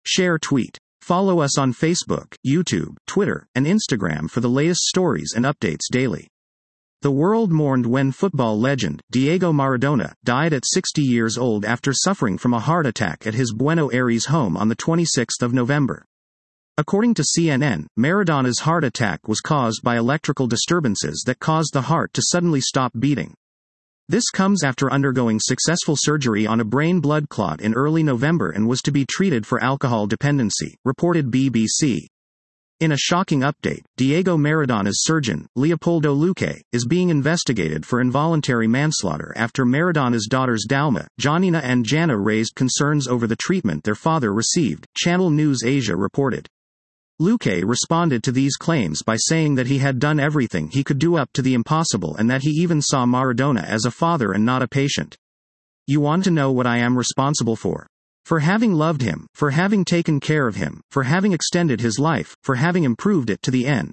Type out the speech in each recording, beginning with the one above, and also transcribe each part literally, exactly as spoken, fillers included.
Share tweet. Follow us on Facebook, YouTube, Twitter, and Instagram for the latest stories and updates daily. The world mourned when football legend, Diego Maradona, died at sixty years old after suffering from a heart attack at his Buenos Aires home on the twenty-sixth of November. According to C N N, Maradona's heart attack was caused by electrical disturbances that caused the heart to suddenly stop beating. This comes after undergoing successful surgery on a brain blood clot in early November and was to be treated for alcohol dependency, reported B B C. In a shocking update, Diego Maradona's surgeon, Leopoldo Luque, is being investigated for involuntary manslaughter after Maradona's daughters Dalma, Janina and Jana raised concerns over the treatment their father received, Channel News Asia reported. Luque responded to these claims by saying that he had done everything he could do up to the impossible and that he even saw Maradona as a father and not a patient. You want to know what I am responsible for? For having loved him, for having taken care of him, for having extended his life, for having improved it to the end.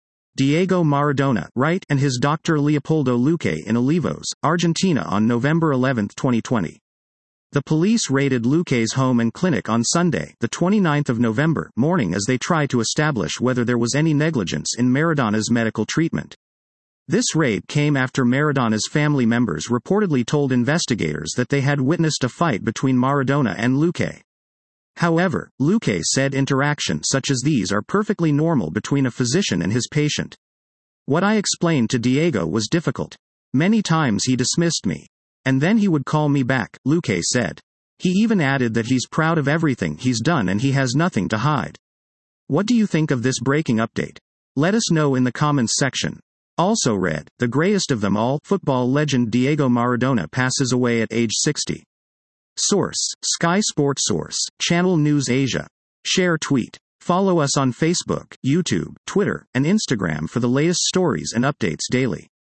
Diego Maradona, right, and his doctor Leopoldo Luque in Olivos, Argentina on November eleventh twenty twenty. The police raided Luque's home and clinic on Sunday, the twenty-ninth of November, morning as they try to establish whether there was any negligence in Maradona's medical treatment. This raid came after Maradona's family members reportedly told investigators that they had witnessed a fight between Maradona and Luque. However, Luque said interactions such as these are perfectly normal between a physician and his patient. What I explained to Diego was difficult. Many times he dismissed me. And then he would call me back, Luque said. He even added that he's proud of everything he's done and he has nothing to hide. What do you think of this breaking update? Let us know in the comments section. Also read, the greatest of them all, football legend Diego Maradona passes away at age sixty. Source, Sky Sports. Source, Channel News Asia. Share tweet. Follow us on Facebook, YouTube, Twitter, and Instagram for the latest stories and updates daily.